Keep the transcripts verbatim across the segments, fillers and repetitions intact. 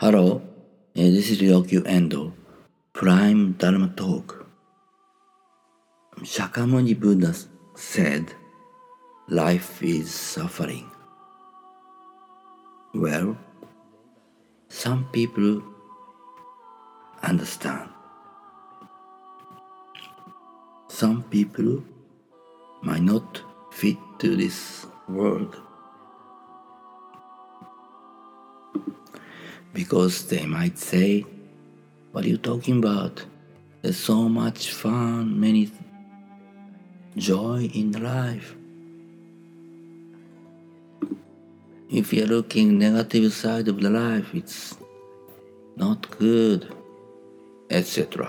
Hello, eh, this is Ryokyu Endo, Prime Dharma Talk. Shakyamuni Buddha said, life is suffering. Well, some people understand. Some people might not fit to this world because they might say, what are you talking about? There's so much fun, many joy in life. If you're looking negative side of the life, it's not good, et cetera.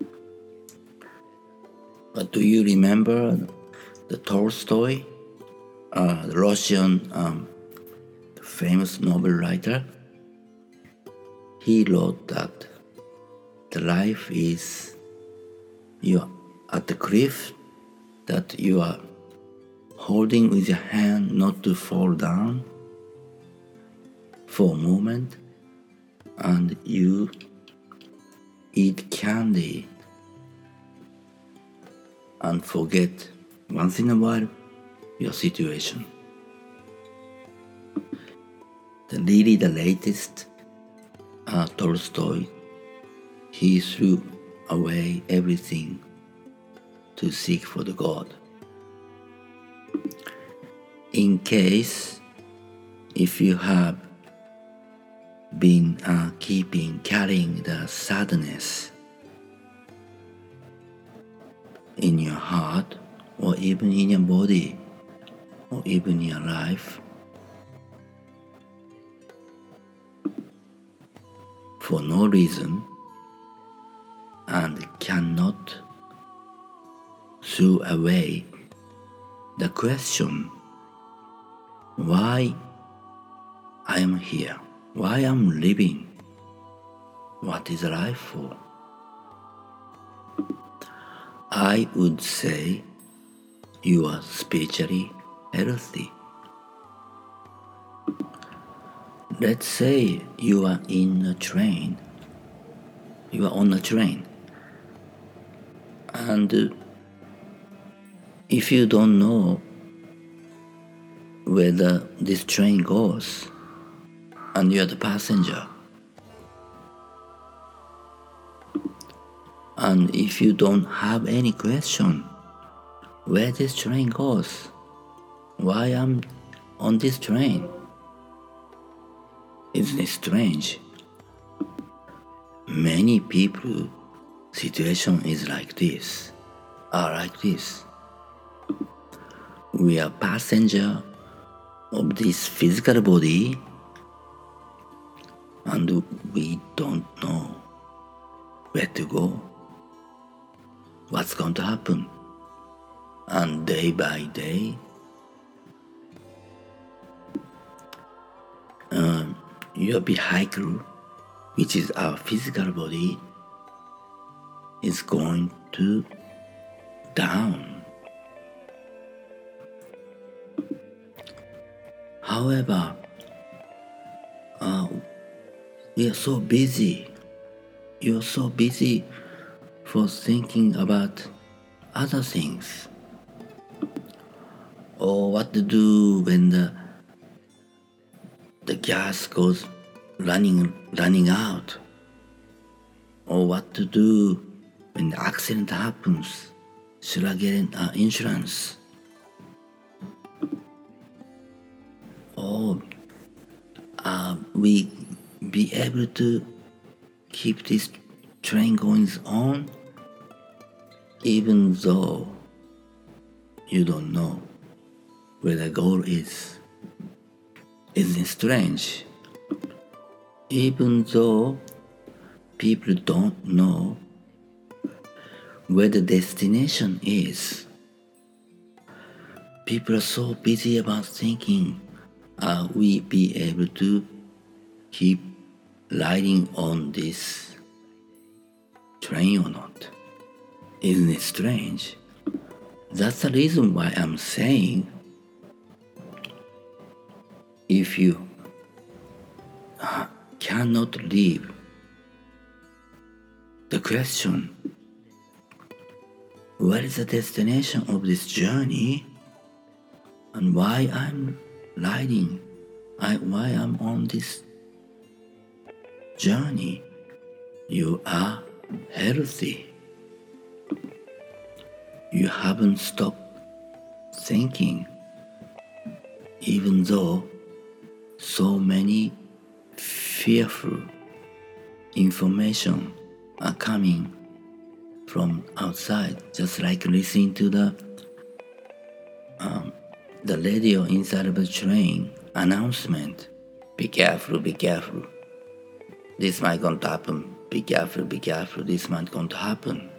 But do you remember the Tolstoy, uh, the Russian um, famous Nobel writer? He wrote that the life is you are at the cliff that you are holding with your hand not to fall down for a moment, and you eat candy and forget once in a while your situation. The really the latest uh, Tolstoy, he threw away everything to seek for the God. In case if you have been uh, keeping carrying the sadness in your heart or even in your body or even in your life for no reason and cannot throw away the question why I am here, why I'm living, what is life for? I would say you are spiritually healthy. Let's say you are in a train, you are on a train, and if you don't know whether this train goes, and you're the passenger, and if you don't have any question where this train goes, why I'm on this train, isn't it strange? Many people situation is like this, are like this. We are passenger of this physical body and we don't know where to go, what's going to happen. And day by day, um, your vehicle, which is our physical body, is going to down. However, uh, we are so busy. You're so busy for thinking about other things, or what to do when the the gas goes running running out, or what to do when the accident happens. Should I get uh, insurance? Or uh, we be able to keep this train going on even though you don't know where the goal is. Isn't it strange? Even though people don't know where the destination is, people are so busy about thinking, are we be able to keep riding on this train or not? Isn't it strange? That's the reason why I'm saying if you cannot leave. The question, what is the destination of this journey and why I'm riding, I, why I'm on this journey? You are healthy. You haven't stopped thinking, even though so many fearful information are coming from outside, just like listening to the um, the radio inside of the train announcement. Be careful, be careful. This might going to happen. Be careful, be careful. This might going to happen.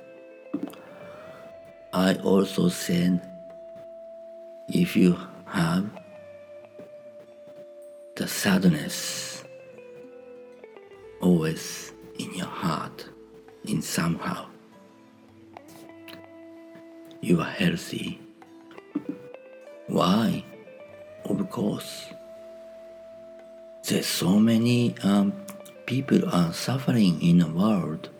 I also said, if you have the sadness always in your heart, in somehow, you are healthy. Why? Of course, there's so many um, people are suffering in the world,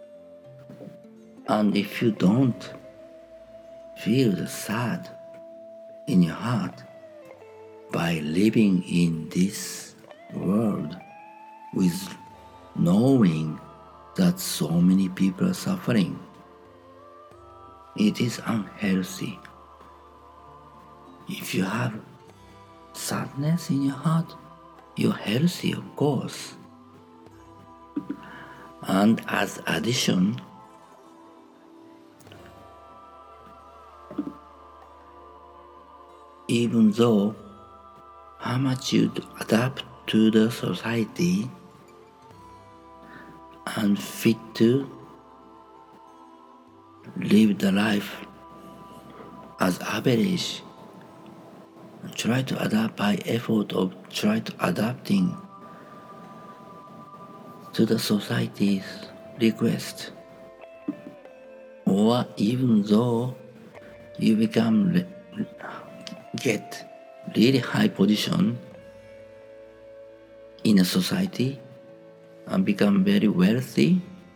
and if you don't feel the sad in your heart by living in this world with knowing that so many people are suffering, it is unhealthy. If you have sadness in your heart, you're healthy, of course. And as addition, even though how much you adapt to the society and fit to live the life as average, try to adapt by effort of try to adapting to the society's request, or even though you become get really high position in a society and become very wealthy,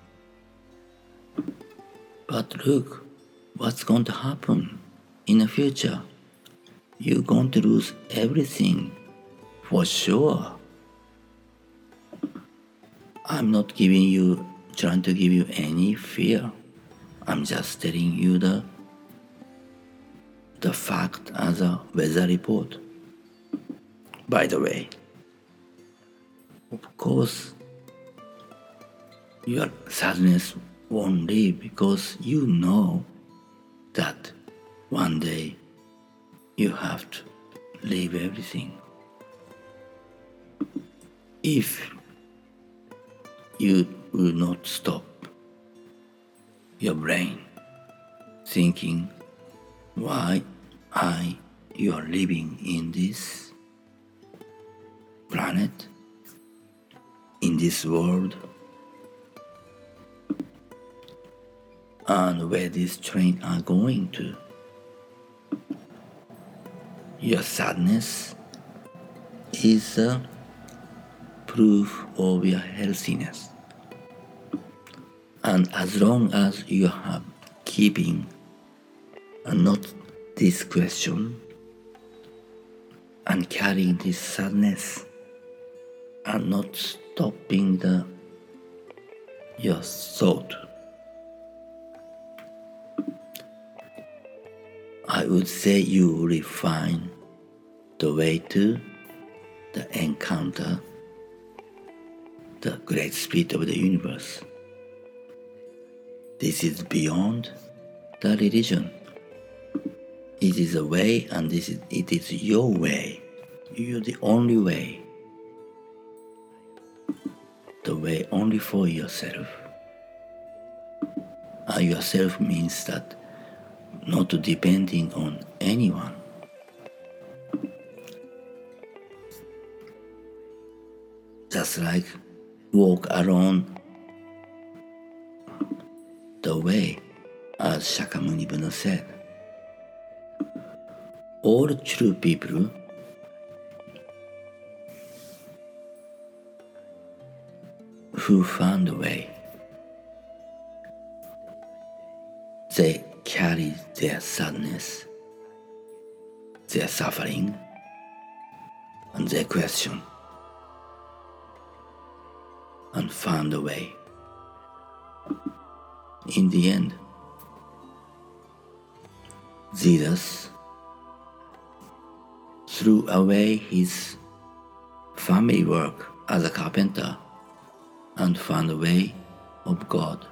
but look what's going to happen in the future. You're going to lose everything for sure. I'm not giving you, trying to give you any fear. I'm just telling you the the fact as a weather report. By the way, of course, your sadness won't leave because you know that one day you have to leave everything. If you will not stop your brain thinking, why I, you are living in this planet, in this world, and where these trains are going to. Your sadness is a proof of your healthiness. And as long as you are keeping and not this question and carrying this sadness and not stopping the your thought, I would say you will find the way to the encounter the great spirit of the universe. This is beyond the religion. It is a way, and this is, it is your way. You're the only way. The way only for yourself. And yourself means that not depending on anyone. Just like walk alone the way, as Shakyamuni Buddha said. All true people who found a way. They carried their sadness, their suffering, and their question, and found a way. In the end, Jesus threw away his family work as a carpenter and found a way of God.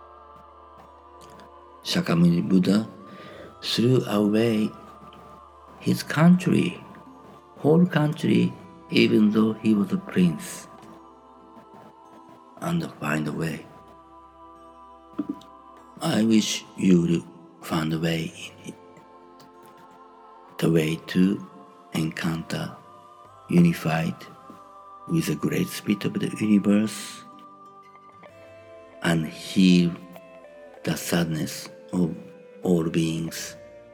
Shakyamuni Buddha threw away his country, whole country, even though he was a prince, and find a way. I wish you would find a way in it, the way to encounter unified with the great spirit of the universe and heal the sadness of all beings.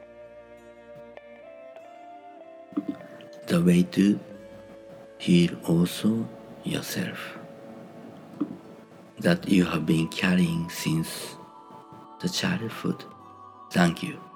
The way to heal also yourself that you have been carrying since the childhood. Thank you.